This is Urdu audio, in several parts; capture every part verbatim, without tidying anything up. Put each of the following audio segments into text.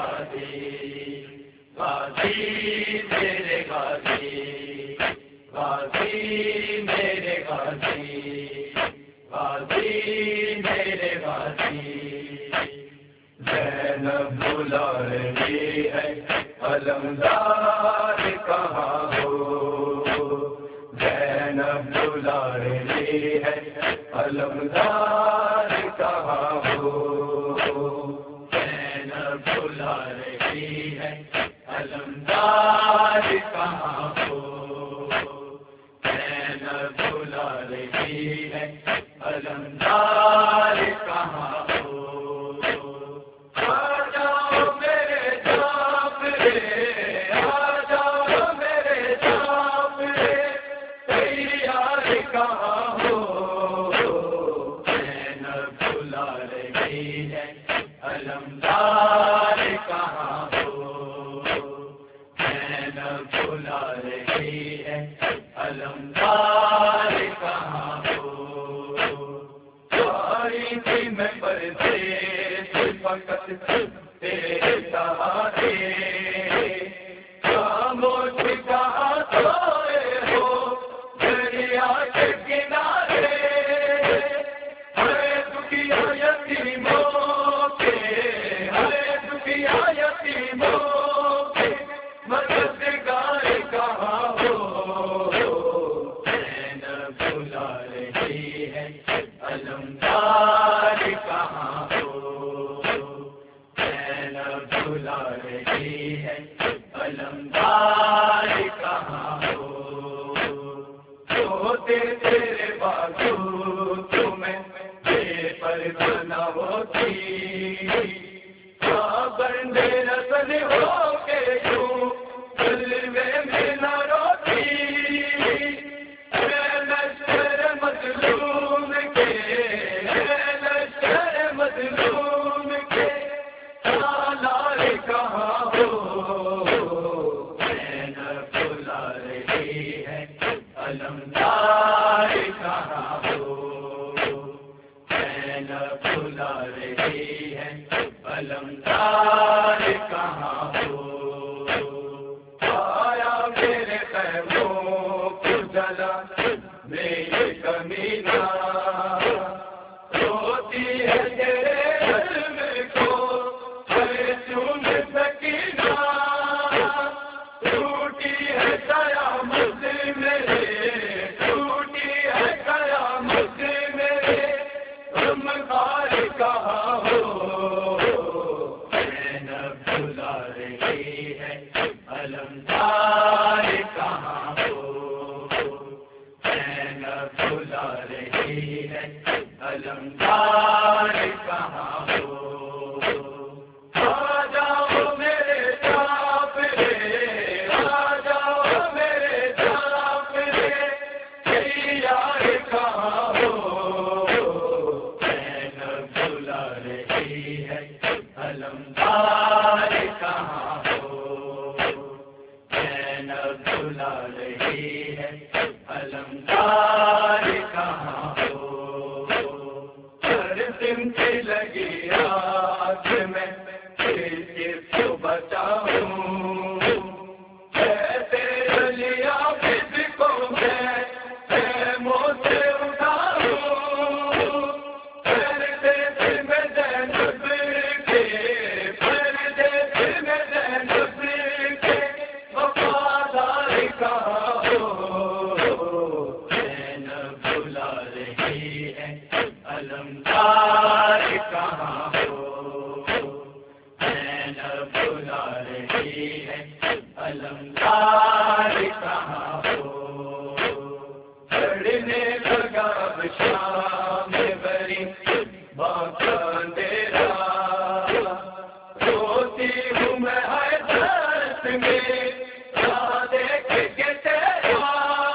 غازی غازی میرے غازی غازی میرے غازی غازی میرے غازی زینب بلا رہی ہے علمدار کہاں ہو زینب بلا رہی ہے علمدار کہاں ہو زینب بلا رہی ہے علمدار کہاں ہو زینب بلا رہی ہے علمدار کہاں ہو آ جاؤ میرے جعفر آ جاؤ میرے جعفر تیار کہاں ہو زینب بلا رہی ہے علمدار کہاں ہو زینب بلا رہی ہے علمدار کہاں ہو ساری تھی میں پردیس فقط تیرے سہارے خاموش کہاں سوئے ہو دریا کے کنارے ہر دکھیا یتیموں کے ہر دکھیا یتیموں کے مددگار کہاں ہو زینب بلا رہی ہے علمدار کہاں ہو زینب بلا رہی ہے علمدار کہاں ہو سوتے تیرے بازو تمہیں بے پر بنا ہوتی بندے رسل ہو کے کیوں جلوے میں نہ روتی میں لشکر مظلوم کے میں لشکر مظلوم کے سالار کہاں ہو زینب بلا رہی ہے علمدار کہاں ہو زینب بلا رہی ہے علمدار کہاں ہو آیا میرے خیموں کو جلا میری کمینہ روتی ہے تیرے قلب کو چون سکینہ ٹوٹی ہے قیامت میرے ٹوٹی ہے قیامت میرے غمخوار کہاں ہو زینب بلا رہی ہے علمدار کہاں ہو زینب بلا رہی ہے علمدار کہاں ہو آ جاؤ میرے جعفر آ جاؤ میرے جعفر تیار کہاں ہو زینب بلا رہی ہے علمدار کہاں ہو زینب بلا رہی ہے علمدار کہاں ہو ہر دن کی لگی آگ میں کس کو بچاؤں کیسے لیا کس کو میں خیموں سے اٹھاؤں پردے سے میں زینب کے پردے سے میں زینب کے وفادار کہاں ہو زینب بلا رہی ہے علمدار کہاں ہو زینب بلا رہی ہے علمدار کہاں ہو چڑھنے لگا اب شام بری باقا اندھیرا روتی ہوں میں حیرت میں کیا دیکھ کے تیرا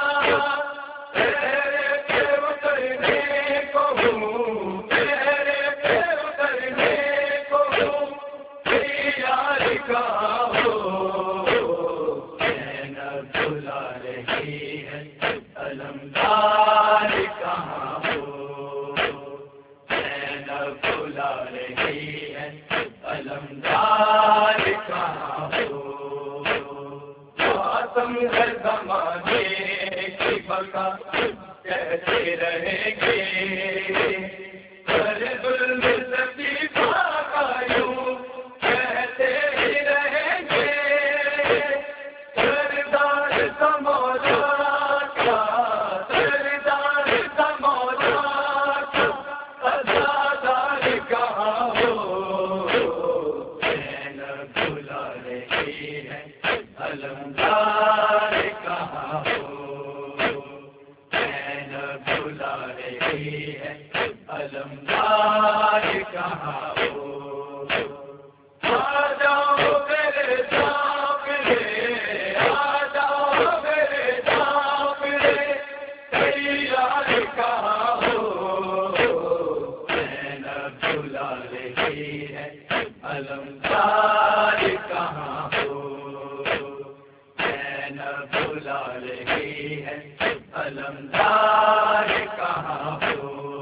تیرے پہ اترنے کو ہوں تیرے پہ اترنے کو ہوں تیار کہاں ہو زینب بلا رہی ہے علمدار کہاں ہو زینب بلا رہی ہے علمدار زمانے کی بقا کہتے رہیں گے، ہر ظلم لطیفہ کا یوں کہتے ہی رہیں گے، سردار کا مولا کا، سردار کا مولا کا، عزادار کہاں ہو، چین بھلا رہی ہے علمدار کہاں ہو، چین بھلا رہی ہے علمدار کہاں ہو، آ جاؤ میرے سامنے، آ جاؤ میرے سامنے، تیار کہاں ہو، چین بھلا رہی ہے علمدار کہاں ہو، چین بھلا رہی ہے علمدار کہاں ہو۔